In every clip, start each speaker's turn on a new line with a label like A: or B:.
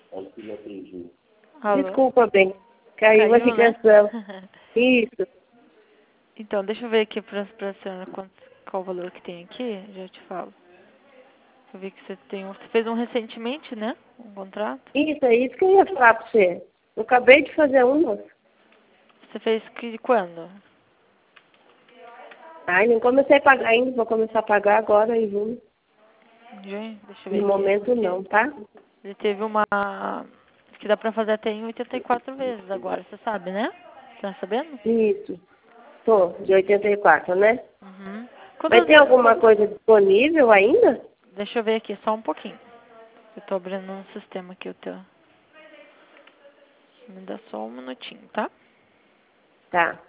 A: Alô?
B: Desculpa, bem. Caiu a
A: Caiu, né?
B: ligação. Isso.
A: Então, deixa eu ver aqui pra senhora qual o valor que tem aqui, já te falo. Eu vi que você fez um recentemente, né? Um contrato.
B: Isso, é isso que eu ia falar pra você. Eu acabei de fazer um, moço.
A: Você fez que quando?
B: Ai, não comecei a pagar ainda. Vou começar a pagar agora em junho.
A: Gente, deixa eu ver
B: No
A: aqui.
B: momento não, tá?
A: Ele teve uma... que dá pra fazer até em 84 vezes agora, você sabe, né? Tá sabendo?
B: Isso. Tô, de 84, né?
A: Uhum.
B: Mas tem alguma coisa disponível ainda?
A: Deixa eu ver aqui, só um pouquinho. Eu tô abrindo um sistema aqui, o teu. Me dá só um minutinho, tá?
B: Tá.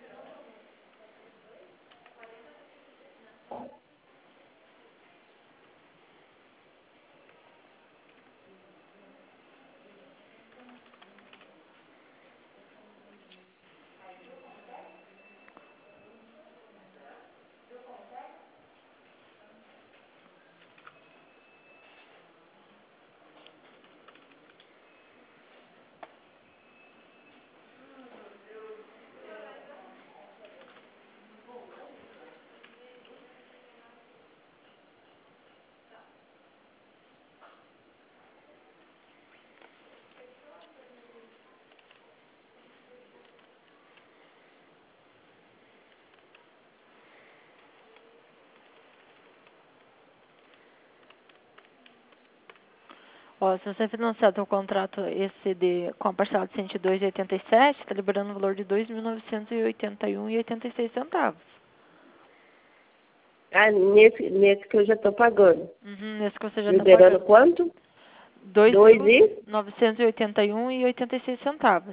A: Ó, se você financiar teu contrato esse com a parcela de 102,87, tá liberando o valor de 2.981,86 centavos.
B: Ah, nesse que eu já tô pagando.
A: Uhum, esse que você já tá
B: Liberando
A: pagando.
B: quanto? Dois e?
A: 2.981,86 centavos.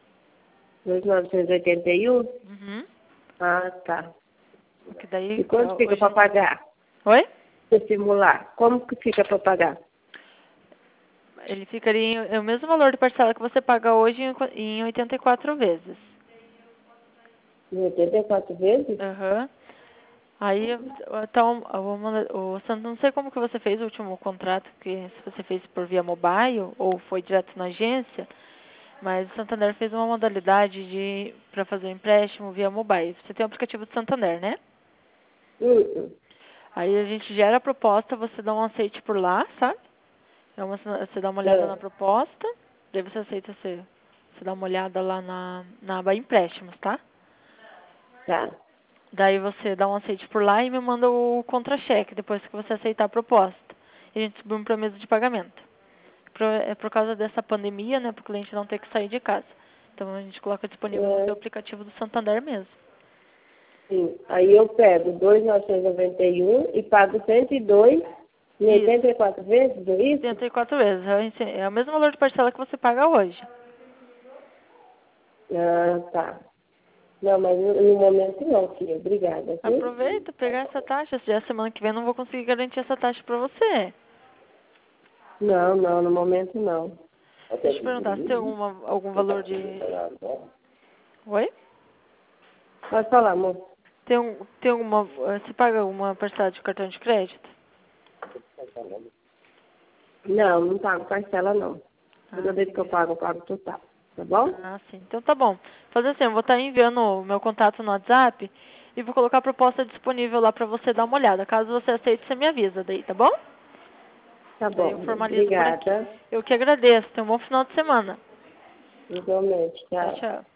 B: 2.981?
A: Uhum.
B: Ah, tá.
A: Que daí,
B: E quanto fica para
A: hoje...
B: pagar?
A: Oi?
B: Se simular, como que fica para pagar?
A: Ele ficaria é o mesmo valor de parcela que você paga hoje em 84 vezes.
B: Em 84 vezes?
A: Aham. Aí, então, o Santo, não sei como que você fez o último contrato, que se você fez por via mobile ou foi direto na agência, mas o Santander fez uma modalidade para fazer o empréstimo via mobile. Você tem o aplicativo do Santander, né?
B: Isso.
A: Aí a gente gera a proposta, você dá um aceite por lá, sabe? Você dá uma olhada na
B: É,
A: proposta, daí você aceita, você dá uma olhada lá na aba empréstimos, tá?
B: tá.
A: Daí você dá um aceite por lá e me manda o contra-cheque depois que você aceitar a proposta. E a gente subimos para a mesa de pagamento. É por causa dessa pandemia, né, para o cliente não ter que sair de casa. Então a gente coloca disponível no seu
B: É,
A: aplicativo do Santander mesmo.
B: sim. Aí eu pego 2.991 e pago 102 em
A: Isso,
B: 84 vezes, é isso?
A: 84 vezes. É o mesmo valor de parcela que você paga hoje.
B: Ah, tá. Não, mas no momento não, filha. Obrigada, viu?
A: Aproveita, pegar essa taxa. Se já semana que vem eu não vou conseguir garantir essa taxa para você.
B: Não, não, no momento não.
A: Deixa eu perguntar, você tem algum valor de... Oi?
B: Pode falar, amor.
A: Tem alguma... Você paga alguma parcela de cartão de crédito?
B: Não, não pago parcela, não.
A: Ah,
B: Toda vez que
A: sim.
B: eu pago total. Tá bom?
A: Ah, sim. Então tá bom. Fazer assim, eu vou estar enviando o meu contato no WhatsApp e vou colocar a proposta disponível lá pra você dar uma olhada. Caso você aceite, você me avisa daí, tá bom?
B: Tá
A: Daí eu
B: bom.
A: formalizo por aqui.
B: Obrigada.
A: Eu que agradeço. Tenha um bom final de semana.
B: Igualmente.
A: Tchau,
B: Tchau.
A: tchau.